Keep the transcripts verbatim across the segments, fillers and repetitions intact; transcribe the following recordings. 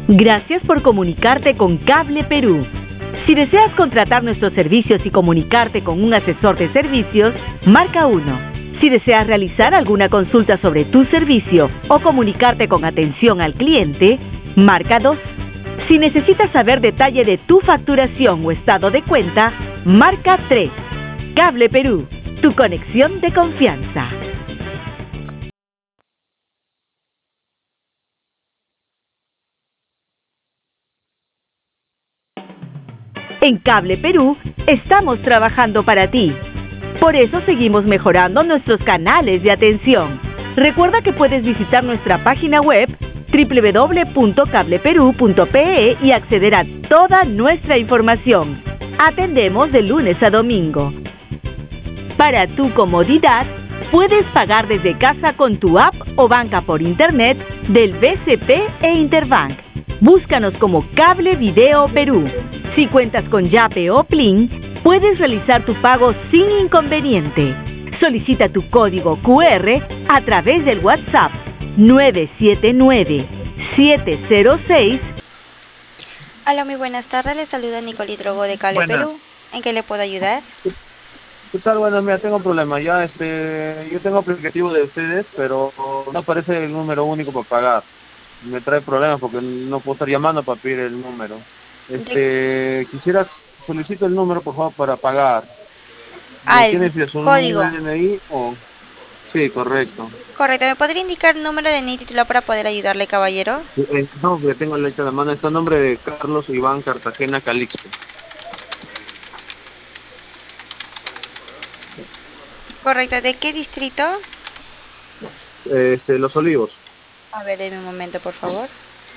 Gracias por comunicarte con Cable Perú. Si deseas contratar nuestros servicios y comunicarte con un asesor de servicios, marca uno. Si deseas realizar alguna consulta sobre tu servicio o comunicarte con atención al cliente, marca dos. Si necesitas saber detalle de tu facturación o estado de cuenta, marca tres. Cable Perú, tu conexión de confianza. En Cable Perú estamos trabajando para ti. Por eso seguimos mejorando nuestros canales de atención. Recuerda que puedes visitar nuestra página web doble u doble u doble u punto cable perú punto pe e y acceder a toda nuestra información. Atendemos de lunes a domingo. Para tu comodidad, puedes pagar desde casa con tu app o banca por internet del B C P e Interbank. Búscanos como Cable Video Perú. Si cuentas con Yape o Plin, puedes realizar tu pago sin inconveniente. Solicita tu código cu erre a través del WhatsApp nueve siete nueve, siete cero seis. Hola, muy buenas tardes. Les saluda Nicole Drogo de Cable Buenas. Perú. ¿En qué le puedo ayudar? ¿Qué tal? Bueno, mira, tengo un problema. Ya, este, yo tengo aplicativo de ustedes, pero no aparece el número único para pagar. Me trae problemas porque no puedo estar llamando para pedir el número. Este, quisiera solicito el número, por favor, para pagar. Ah, ¿Quién el es un código. D N I o...? Sí, correcto. Correcto. ¿Me podría indicar el número de N I titular para poder ayudarle, caballero? Eh, no, que tengo la letra de la mano. Está el nombre de Carlos Iván Cartagena Calixto. Correcto. ¿De qué distrito? Este, Los Olivos. A ver, denme un momento, por favor.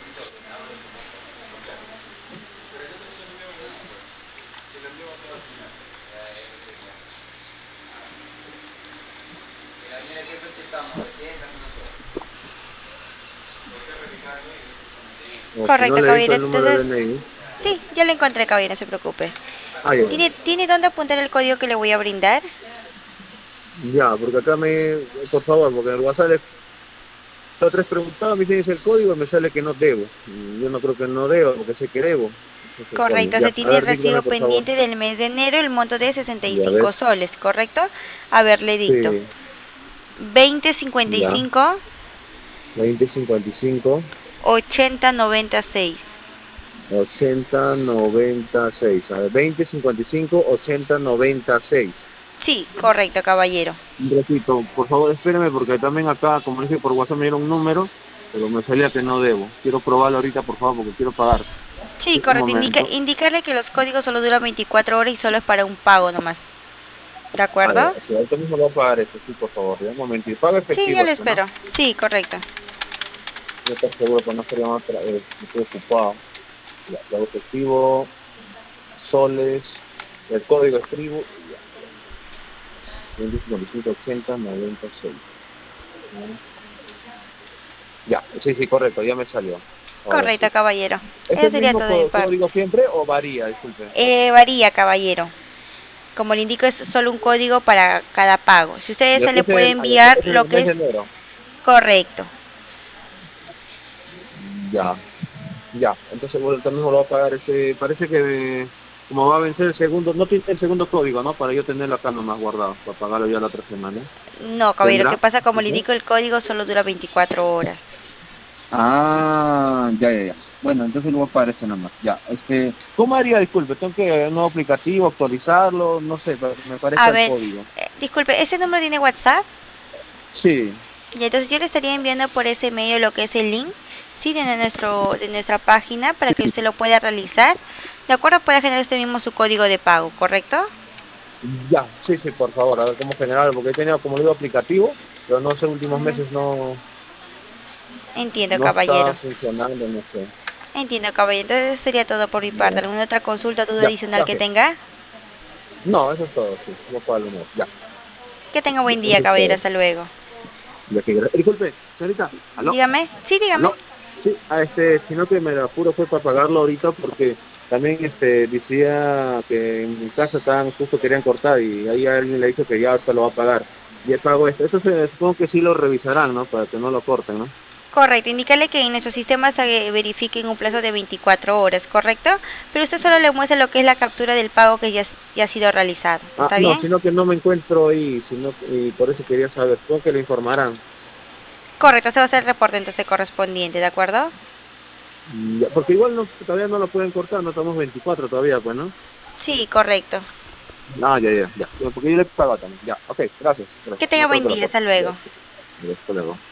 O Correcto, si no, le dicto caballero. el número de Entonces, D N I. sí, ya lo encontré, caballero, no se preocupe. Ah, ya. ¿Tiene, ¿Tiene dónde apuntar el código que le voy a brindar? Ya, porque acá me, por favor, porque en el WhatsApp le los tres preguntaba, me dicen el código y me sale que no debo. Y yo no creo que no debo, porque sé que debo. Ese es el Correcto, código. se Ya, a tiene ver, recibo dígame, por favor. pendiente del mes de enero, el monto de sesenta y Ya cinco ves. soles, ¿correcto? A ver, le dicto. Sí, veinte cincuenta y ya. cinco, veinte cincuenta y cinco, ochenta noventa y seis. ochenta noventa y seis. A ver, veinte cincuenta y cinco, ochenta noventa y seis. Sí, correcto, caballero. Un ratito, por favor, espéreme, porque también acá, como dije, por WhatsApp me dieron un número, pero me salía que no debo. Quiero probarlo ahorita, por favor, porque quiero pagar. Sí, Un correcto. Indica, momento. indicarle que los códigos solo duran veinticuatro horas y solo es para un pago nomás. ¿De acuerdo? Vale, sí, ahorita mismo lo voy a pagar esto, sí, por favor. Ya, un momentito. Pago Sí, efectivo yo lo esto, ¿no? espero. Sí, correcto. No estoy seguro para no ser llamado, eh, estoy ocupado. Ya, pago efectivo, soles, el código escribo, y ya. veinte cincuenta y cinco, ochenta noventa y seis. Ya, sí, sí, correcto, ya me salió. Ahora Correcto, sí. caballero. ¿Es Eso el sería mismo todo de mi có- parte. código siempre o varía? Disculpe. Eh, varía, caballero. Como le indico, es solo un código para cada pago. Si usted Y se este le es el, puede ah, ya, este enviar es lo el que mes de es enero. correcto. Ya, ya. Entonces, bueno, también me lo voy a pagar. Este, parece que como va a vencer el segundo, no tiene el segundo código, ¿no? Para yo tenerlo acá nomás guardado, para pagarlo ya la otra semana. No, caballero, ¿Tendrá? ¿qué pasa? Como le Ujú. indico, el código solo dura veinticuatro horas. Ah, ya, ya, ya. Bueno, entonces lo voy a pagar este nomás. Ya, este, ¿cómo haría? Disculpe, tengo que un nuevo aplicativo, actualizarlo, no sé, pa- me A parece el ver, código. eh, disculpe, ¿ese número tiene WhatsApp? Sí, Y entonces yo le estaría enviando por ese medio lo que es el link, sí, de nuestro, de nuestra página para que usted lo pueda realizar. De acuerdo, pueda generar usted mismo su código de pago, ¿correcto? ya, sí, sí, por favor, a ver cómo generar, porque he tenido como digo aplicativo, pero no sé, últimos Ujú. meses no, Entiendo, no está caballero. funcionando, no sé. Entiendo, caballero. Entonces sería todo por mi parte. Ya, ¿Alguna otra consulta o duda ya, adicional que gracias. tenga? No, eso es todo, sí, voy a pagarlo nuevo. Ya, Que tenga ya, buen día, eso es caballero. todo. Hasta luego. Ya que gra- Disculpe, señorita, aló, Dígame. Sí, dígame. aló. Sí, a este, sino que me lo apuro fue para pagarlo ahorita porque también este decía que en mi casa estaban justo querían cortar y ahí alguien le dijo que ya ahorita lo va a pagar. Y el pago este, eso se, supongo que sí lo revisarán, ¿no? Para que no lo corten, ¿no? Correcto, indicarle que en nuestro sistema se verifique en un plazo de veinticuatro horas, ¿correcto? Pero usted solo le muestra lo que es la captura del pago que ya, ya ha sido realizado, ¿está Ah, bien? no, sino que no me encuentro ahí, sino, y por eso quería saber, ¿cómo que le informarán? Correcto, ese va a ser el reporte entonces correspondiente, ¿de acuerdo? Mm, ya, porque igual no, todavía no lo pueden cortar, no estamos veinticuatro todavía, pues, ¿no? Sí, correcto. No, ya, ya, ya, porque yo le pago también, ya, ok, gracias. gracias. Que tenga No creo buen que lo día, corte. hasta luego. Ya, ya, hasta luego.